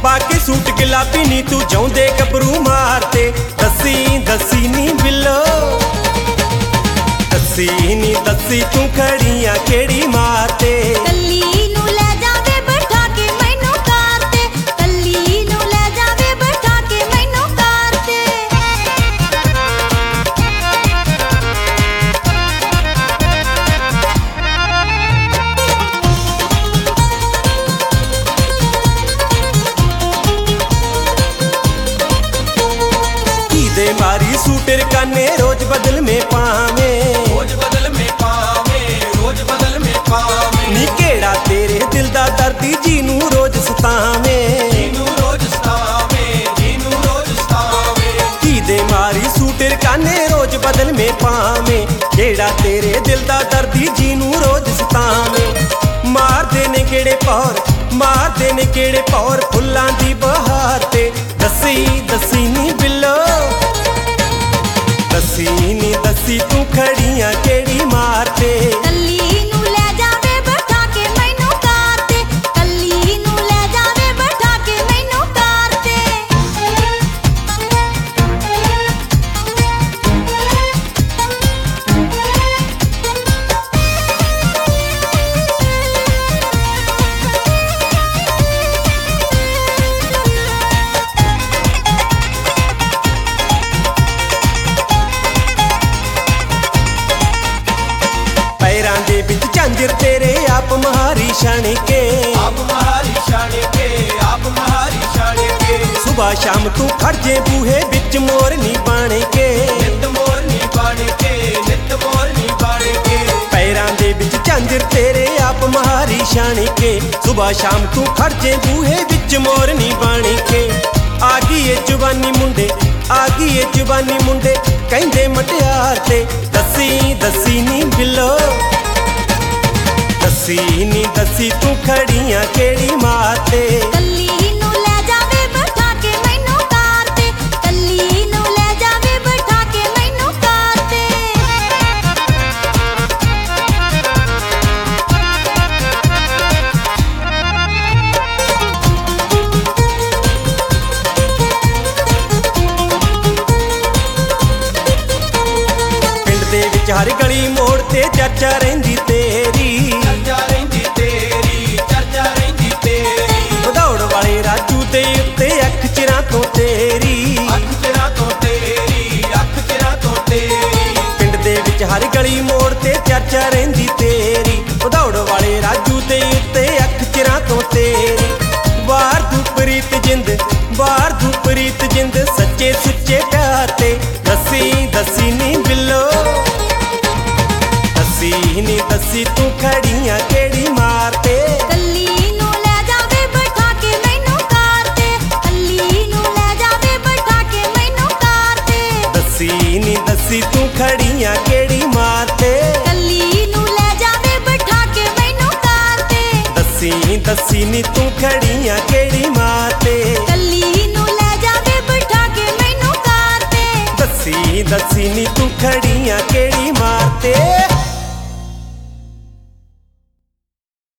पाके suit गुलाबी नी तू जाऊंदे गबरू मारते। दसी दसी नी बिल्लो दसी नी दसी तू खड़ियां केड़ी मारते। कल्ली नू ले जावे बैठा के मैनू कारते, कल्ली नू ले जावे बैठा के मैनू कारते। दे मारी सूटर काने रोज बदल में पावे, रोज बदल में पावे, रोज बदल में पावे। नी केड़ा तेरे दिल दा दर्दी जीनू रोज सतावे, जीनू रोज सतावे, जीनू रोज सतावे। की दे मारी सूटर काने रोज बदल में पावे, केड़ा तेरे दिल दा दर्दी जीनू रोज सतावे। मार देने केड़े पौर, मार देने केड़े पौर फुल्लां दी बहार ते। दसी दसी नी बिल्लो दसी नी दसी तू खड़ियां केड़ी मारते। कल्ली नू ले जावे बैठा के मैनू कारते, कल्ली नू ले जावे बैठा के मैनू कारते। पैरां दे विच झांजर तेरे आप महारी शान के, आप महारी शान के, आप महारी शान के। सुबह शाम तू खड़जे बूहे विच मोरनी बन के, नित मोरनी बन के, नित मोरनी बन के। पैरां दे विच झांजर तेरे आप महारी शान के। सुबह शाम तू खड़जे बूहे विच मोरनी बन के। आ गई ए जवानी मुंडे, आ गई ए जवानी मुंडे कहंदे मटियार ते। दसी दसी नी बिल्लो दसी नी दसी तू खड़ियां केड़ी मारते। कल्ली नू ले जावे बैठा के मैनू कारते, कल्ली नू ले जावे बैठा के मैनू कारते। पिंड दे विच हर गली मोड़ ते चर्चा रहिंदी तेरी, चर्चा रहिंदी तेरी, चर्चा रहिंदी तेरी। दौड़ वाले राजू दे उत्ते अख चिरां तो तेरी, अख चिरां तो तेरी, अख चिरां तो तेरी। पिंड दे विच हर गली मोड़ ते चर्चा रहिंदी तेरी। दौड़ वाले राजू दे उत्ते अख चिरां तो तेरी। वार धुपरीत जिंद, वार धुपरीत जिंद सच्चे सुच्चे प्यार ते। दसी दसी नी बिल्लो दसी नी दसी तू खड़ियां केड़ी मारते। कल्ली नू ले जावे बैठा के मैनू कारते, कल्ली नू ले जावे बैठा के मैनू कारते। दसी नी दसी तू खड़ियां केड़ी मारते। कल्ली नू ले जावे बैठा के मैनू कारते, दसी दसी नी तू खड़ियां केड़ी मारते। कल्ली नू ले जावे बैठा के मैनू कारते। दसी दसी नी तू खड़ियां केड़ी